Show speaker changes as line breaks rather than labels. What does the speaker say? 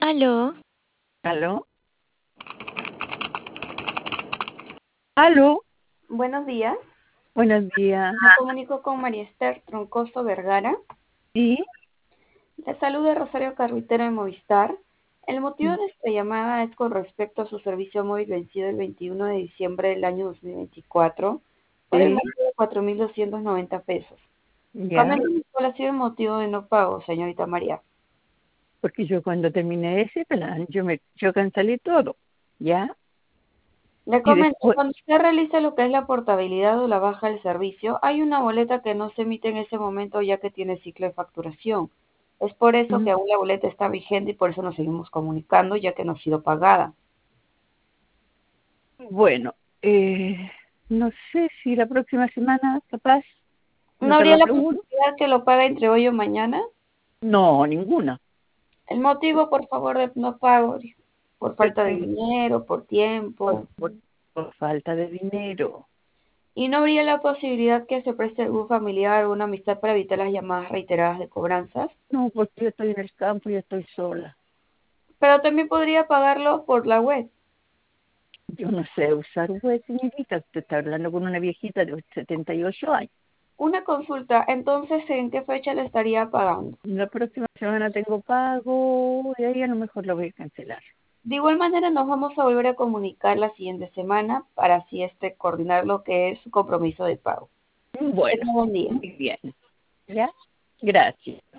Aló,
¿Aló? ¿Aló?
Buenos días,
Buenos días.
me comunico con María Esther Troncoso Vergara.
¿Sí?
Le saluda Rosario Carruitero de Movistar. El motivo de esta llamada es con respecto a su servicio móvil vencido el 21 de diciembre del año 2024 por el
Sí,
monto de 4.290 pesos.
ya.
Coménteme cuál ha sido el motivo de no pago, señorita María.
Porque yo cuando terminé ese plan, yo cancelé todo, ¿ya?
Le
Y
comento,
después,
cuando usted realiza lo que es la portabilidad o la baja del servicio, hay una boleta que no se emite en ese momento ya que tiene ciclo de facturación. Es por eso que
mm,
aún la boleta está vigente y por eso nos seguimos comunicando ya que no ha sido pagada.
bueno, no sé si la próxima semana, capaz, no
¿No
te
habría
lo
la
aseguro.
posibilidad que lo pague entre hoy o mañana?
No, ninguna.
El motivo, por favor, de no pago, por falta de
Eh,
dinero, por
Por,
tiempo.
por- por falta de dinero.
¿Y no habría la posibilidad que se preste algún familiar o una amistad para evitar las llamadas reiteradas de cobranzas?
No, porque yo estoy en el campo y estoy sola.
Pero también podría pagarlo por la web.
Yo no sé usar web, señorita. Usted está hablando con una viejita de 78 años.
Una consulta, entonces, ¿en qué fecha le estaría pagando?
La próxima semana tengo pago y ahí a lo mejor lo voy a cancelar.
De igual manera, nos vamos a volver a comunicar la siguiente semana para así coordinar lo que es su compromiso de pago. Que
Bueno,
tenga buen día.
muy bien. ¿Ya? Gracias.